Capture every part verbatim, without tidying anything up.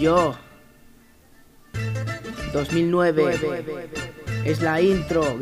yo. dos mil nueve es la intro.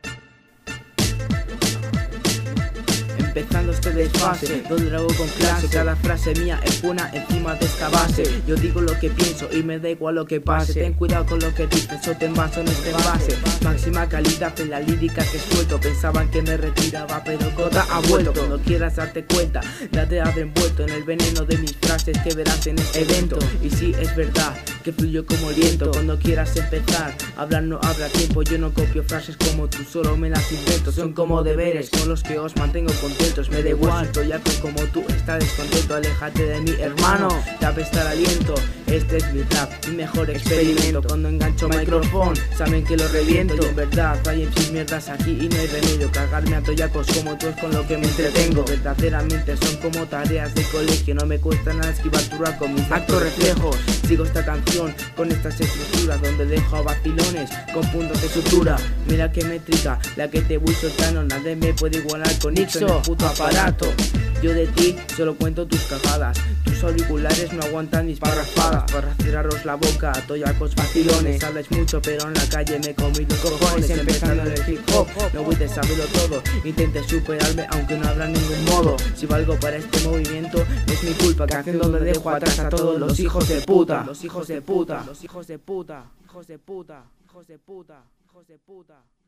Empezando este desfase, donde lo hago con clase. Cada frase mía es buena encima de esta base. Yo digo lo que pienso y me da igual lo que pase. Ten cuidado con lo que dices o te envaso en este envase. Máxima calidad en la lírica que suelto. Pensaban que me retiraba pero Cota ha vuelto. Cuando quieras darte cuenta, date a envuelto en el veneno de mis frases que verás en este evento. Y sí, es verdad que fluyo como el viento. Cuando quieras empezar, hablar no habrá tiempo. Yo no copio frases como tú, solo me las invento. Son como deberes con los que os mantengo contentos. Me da igual, estoy harto como tú, estás descontento. Aléjate de mi hermano, te apesta el aliento. Este es mi rap, mi mejor experimento. Cuando engancho micrófono, saben que lo reviento. Y en verdad, hay mis mierdas aquí y no hay remedio. Cagarme a toyacos como tú es con lo que me entretengo. Verdaderamente son como tareas de colegio. No me cuesta nada esquivar tu rap con mis actos reflejos. Sigo esta canción con estas estructuras donde dejo a vacilones con puntos de sutura. Mira qué métrica, la que te voy soltando. Nadie me puede igualar con Ixo, puto aparato. Yo de ti solo cuento tus cagadas. Tus auriculares no aguantan mis parrafadas. Para cerraros la boca, toyacos vacilones. Habláis mucho pero en la calle me comí los cojones. Empezando en el hip hop, no voy de saberlo todo. Intente superarme aunque no habrá ningún modo. Si valgo para este movimiento, es mi culpa. Que haciendo donde dejo atrás a todos los hijos de puta. Los hijos de puta, los hijos de puta, hijos de puta, hijos de puta, hijos de puta.